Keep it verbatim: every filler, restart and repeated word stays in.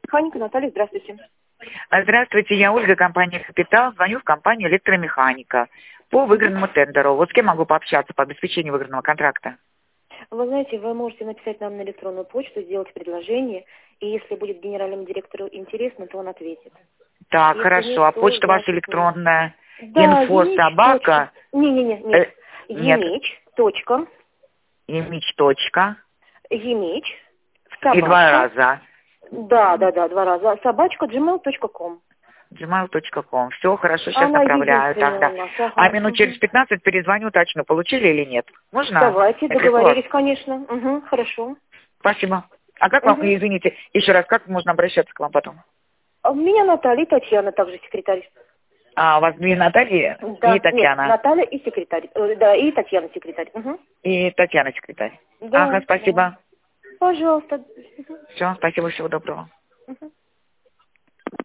Электромеханика, Наталья, здравствуйте. Здравствуйте, я Ольга, компания «Капитал». Звоню в компанию «Электромеханика» по выигранному тендеру. Вот с кем могу пообщаться по обеспечению выигранного контракта? Вы знаете, вы можете написать нам на электронную почту, сделать предложение, и если будет генеральному директору интересно, то он ответит. Так, Если хорошо. нет, А то почта ваша значит нет. электронная? Да, Инфо Емич. собака? Не-не-не, Э, нет. нет. Емич. Точка. Емич. Точка. Емич. И два Собачка. раза. Да, да, да, два раза. Собачка джимейл точка ком. джимейл точка ком. Все, хорошо, сейчас Она направляю единственная тогда. у нас. Ага. А минут через Угу. пятнадцать перезвоню, уточню, получили или нет. Можно? Давайте, Это легко. договорились, конечно. Угу, хорошо. Спасибо. А как вам, Угу. извините, еще раз, как можно обращаться к вам потом? А у меня Наталья и Татьяна также секретарь. А, у вас две Натальи и Да, нет, Татьяна. Наталья и секретарь. Э, Да, и Татьяна секретарь. Угу. И Татьяна секретарь. Да, Ага, да. спасибо. Пожалуйста. Все, спасибо, всего доброго. Угу.